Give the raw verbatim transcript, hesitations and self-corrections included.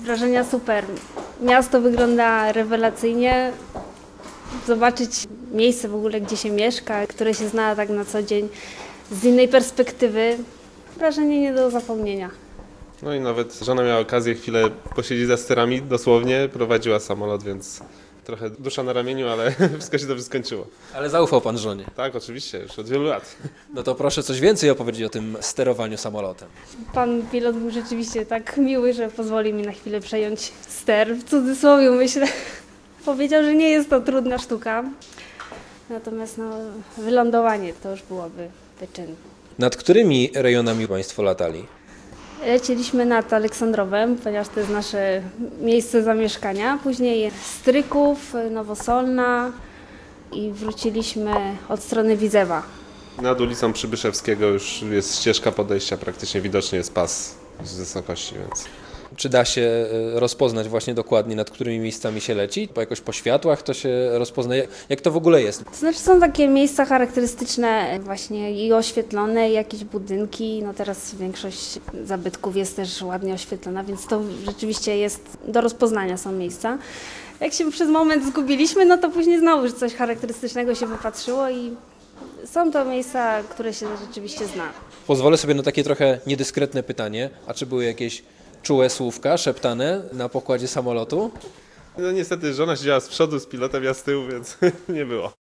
Wrażenia super. Miasto wygląda rewelacyjnie. Zobaczyć miejsce w ogóle, gdzie się mieszka, które się zna tak na co dzień z innej perspektywy. Wrażenie nie do zapomnienia. No i nawet żona miała okazję chwilę posiedzieć za sterami, dosłownie, prowadziła samolot, więc trochę dusza na ramieniu, ale wszystko się dobrze skończyło. Ale zaufał pan żonie. Tak, oczywiście, już od wielu lat. No to proszę coś więcej opowiedzieć o tym sterowaniu samolotem. Pan pilot był rzeczywiście tak miły, że pozwolił mi na chwilę przejąć ster, w cudzysłowie myślę. Powiedział, że nie jest to trudna sztuka, natomiast no, wylądowanie to już byłoby wyczyn. Nad którymi rejonami państwo latali? Lecieliśmy nad Aleksandrowem, ponieważ to jest nasze miejsce zamieszkania. Później Stryków, Nowosolna i wróciliśmy od strony Widzewa. Nad ulicą Przybyszewskiego już jest ścieżka podejścia, praktycznie widoczny jest pas z wysokości, więc... Czy da się e, rozpoznać właśnie dokładnie, nad którymi miejscami się leci? Bo jakoś po światłach to się rozpoznaje. Jak to w ogóle jest? To znaczy są takie miejsca charakterystyczne właśnie i oświetlone, i jakieś budynki. No teraz większość zabytków jest też ładnie oświetlona, więc to rzeczywiście jest, do rozpoznania są miejsca. Jak się przez moment zgubiliśmy, no to później znowu coś charakterystycznego się wypatrzyło i są to miejsca, które się rzeczywiście zna. Pozwolę sobie na takie trochę niedyskretne pytanie. A czy były jakieś czułe słówka szeptane na pokładzie samolotu? No niestety żona siedziała z przodu z pilotem, ja z tyłu, więc nie było.